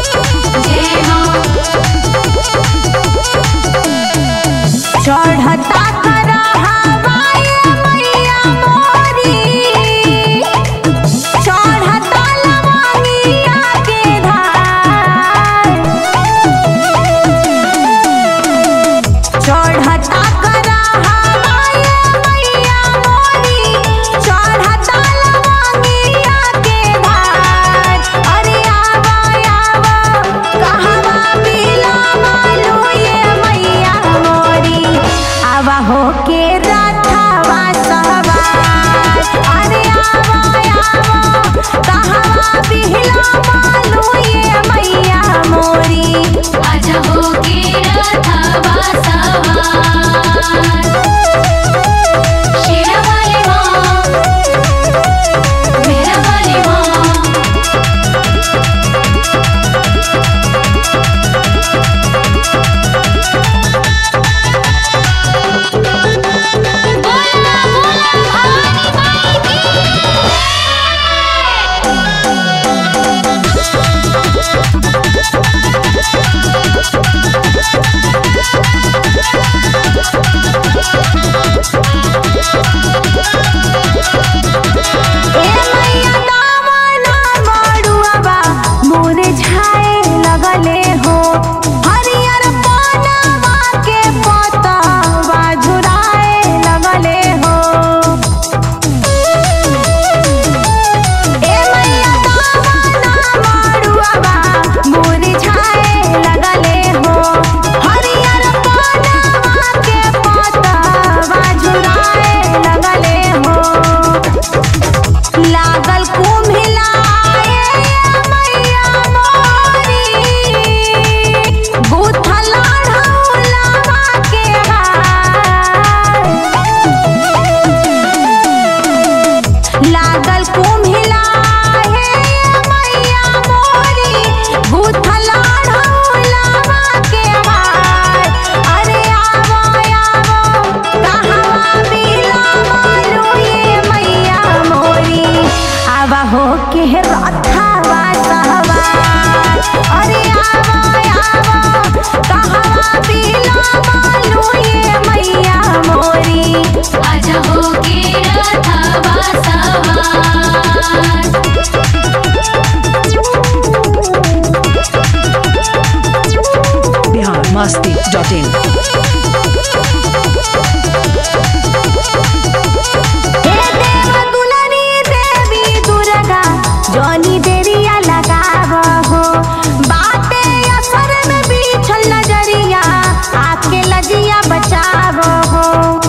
चढ़ता करा हवाए मैया मोरी, चढ़ता लवंगिया के धार, चढ़ता करा हवाए मैया मोरी, चढ़ता लवंगिया के धार। अरे आवा आवा कहवा बिला मालू ये मैया मोरी, आवा हो के रथवा सवार। अरे आवा आवा कहवा बिला मालू ये मैया मोरी, आजा हो के रथवा सवार। शेरा वाली माँ, मेरा वाली माँ, बोला बोला भवानी माई की ए मैया दामना मड़ुआबा मोरे झाए लगले हो, हरियर पानवा के पतवा झुराए लगले हो। ए मैया दामना मड़ुआबा मोरे झाए लगले हो, हरियर पानवा के पतवा झुराए लगले हो। लागल कुम्हिलाए मैया मोरी, गुथल ढौलवा के हार। लागल कुम्हिलाए मैया मोरी, गुथल ढौलवा के हार। अरे आवा आवा कहवा बिला मालू ये मैया मोरी, आवा हो के रथवा सवार। अरे आवा आवा कहवा बिला मालू ये मैया मोरी, आजा हो के रथवा सवार। biharmasti.in हे देव दुलरी देवी दुर्गा जौनी देरिया लगाव हो, बाटे असर में बिछल नजरिया आके लजिया बचाव हो।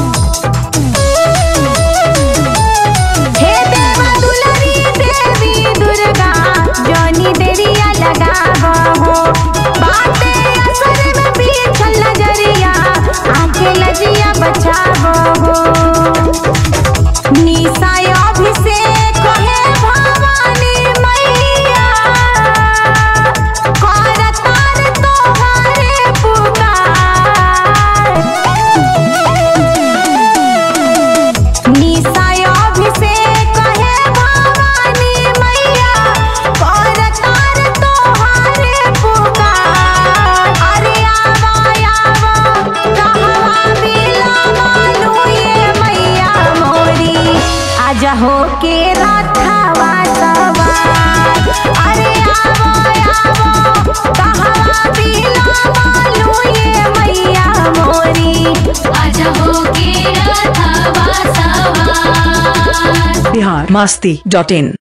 हे देव दुलरी देवी दुर्गा जौनी देरिया लगाव हो, बाटे असर में बिछल नजरिया आके लजिया बचाव हो। निशा अभिषेक हे भवानी मैया, करतार तोहरे पुकार। निशा अभिषेक हे भवानी मैया, करतार तोहरे पुकार। अरे आवा आवा कहवा बिला मालू ये मैया मोरी, आजा हो के रथवा सवार। अरे आवा आवा कहवा बिला मालू ये मैया मोरी, आजा हो के रथवा सवार। biharmasti.in